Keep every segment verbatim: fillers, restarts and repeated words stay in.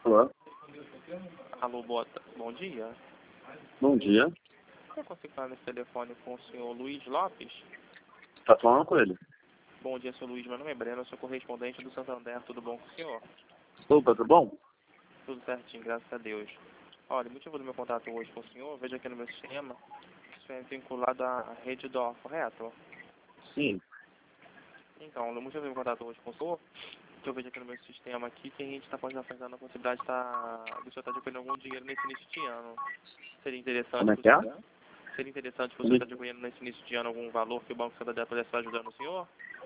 Alô? Alô, boa, ta- bom dia. Bom dia. Eu consigo falar nesse telefone com o senhor Luiz Lopes? Tá falando com ele? Bom dia, senhor Luiz. Meu nome é Breno, eu sou correspondente do Santander. Tudo bom com o senhor? Opa, tudo bom? Tudo certinho, graças a Deus. Olha, o motivo do meu contato hoje com o senhor, veja aqui no meu sistema, isso é vinculado à rede dó, correto? Sim. Então, o motivo do meu contato hoje com o senhor, que eu vejo aqui no meu sistema aqui, que a gente está pensando na possibilidade de tá, do senhor estar adquirindo algum dinheiro nesse início de ano. Seria interessante Como é pro que é? senhor- Seria interessante para o Como senhor é estar que- adquirindo nesse início de ano algum valor que o Banco Santander pudesse estar ajudando o senhor?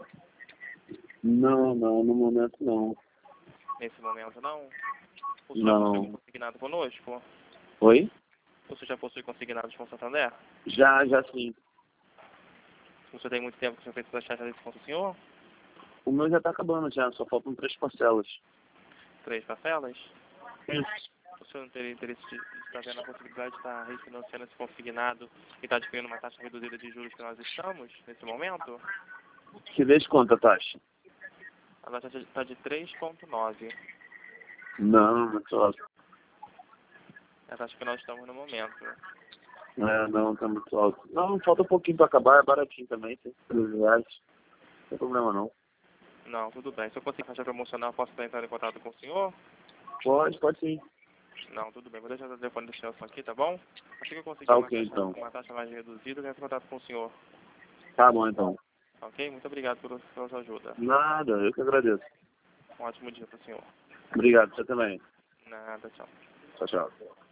Não, não, no momento não. Nesse momento, não? O senhor já possui algum Não. consignado conosco? Oi? O senhor já possui consignados com o Santander? Já, já sim. O senhor tem muito tempo que o senhor fez essa charla desse com o senhor? O meu já tá acabando já, só faltam três parcelas. Três parcelas? Isso. O senhor não teria interesse de de estar vendo a possibilidade de estar refinanciando esse consignado e estar adquirindo uma taxa reduzida de juros que nós estamos, nesse momento? Que vez quanto a taxa? A taxa está de três vírgula nove. Não, muito alto. É a taxa que nós estamos no momento. É, não, tá muito alto. Não, falta um pouquinho pra acabar, é baratinho também, tem três reais. Não tem problema não. Não, tudo bem. Se eu conseguir taxa promocional, posso estar entrando em contato com o senhor? Pode, pode sim. Não, tudo bem. Vou deixar o telefone do senhor aqui, tá bom? Assim que eu conseguir Tá uma ok taxa, então. uma taxa mais reduzida, eu entro em contato com o senhor. Tá bom então. Ok? Muito obrigado por pela sua ajuda. Nada, eu que agradeço. Um ótimo dia para o senhor. Obrigado, você também. Nada, tchau. Tchau, tchau.